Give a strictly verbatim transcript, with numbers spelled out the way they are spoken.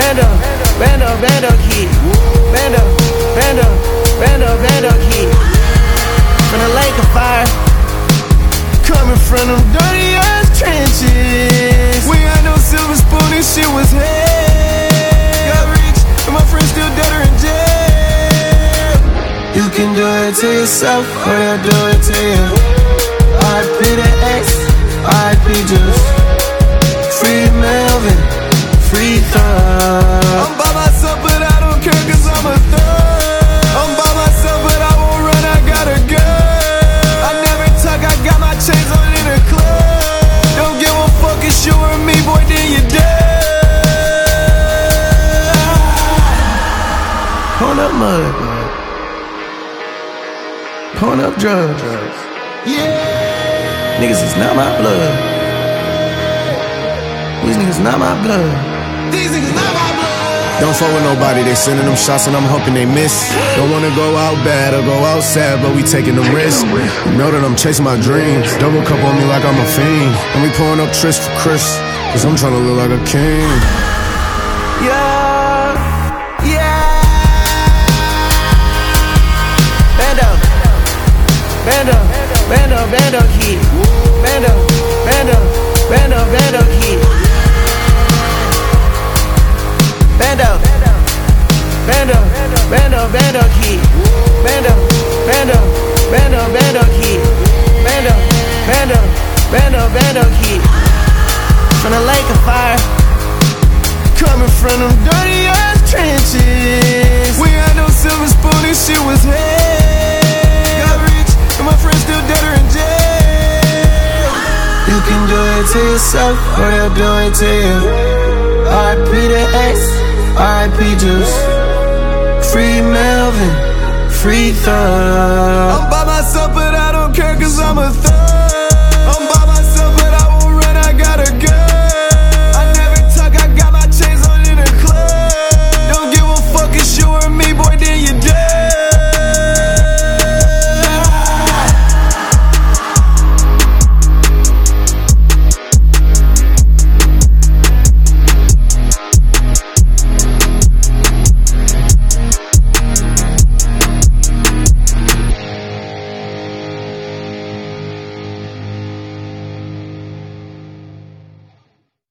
Bando, bando, bando kid. Bando, bando, bando, bando kid. From the lake of fire, coming from them dirty ass trenches. We had no silver spoon, this shit was hell. Got rich, and my friends still dead or in jail. You can do it to yourself, or they'll do it to you. R I P the X, R I P Juice. Free Melvin, free Thug. I'm by myself, but I don't care, cause I'm a thug. I'm by myself, but I won't run, I got a gun. I never talk, I got my chains on in the club. Don't give a fuck, it's you or me, boy, then you dead. Pouring up mud, pouring up drugs. Yeah. Niggas is not my blood. These niggas not my blood. These niggas not my blood. Don't fuck with nobody, they sending them shots and I'm hoping they miss. Don't wanna go out bad or go out sad, but we taking them risks. You know that I'm chasing my dreams. Double cup on me like I'm a fiend. And we pouring up tryst for Chris, cause I'm trying to look like a king. Yeah, yeah. Bando, bando, bando, bando kid. Bando, bando, bando, bando kid. Bando, bando, bando, bando kid. Bando, bando, bando, bando kid. Bando, bando, bando, bando kid. From the lake of fire, coming from them dirty ass trenches. We had no silver spoon, this shit was hell. Got rich, and my friends still dead or in jail. You can do it to yourself, or they'll do it to you. R I P the X, R I P Juice. Free Melvin, free Thug. I'm by myself, but I don't care, cause I'm a thug.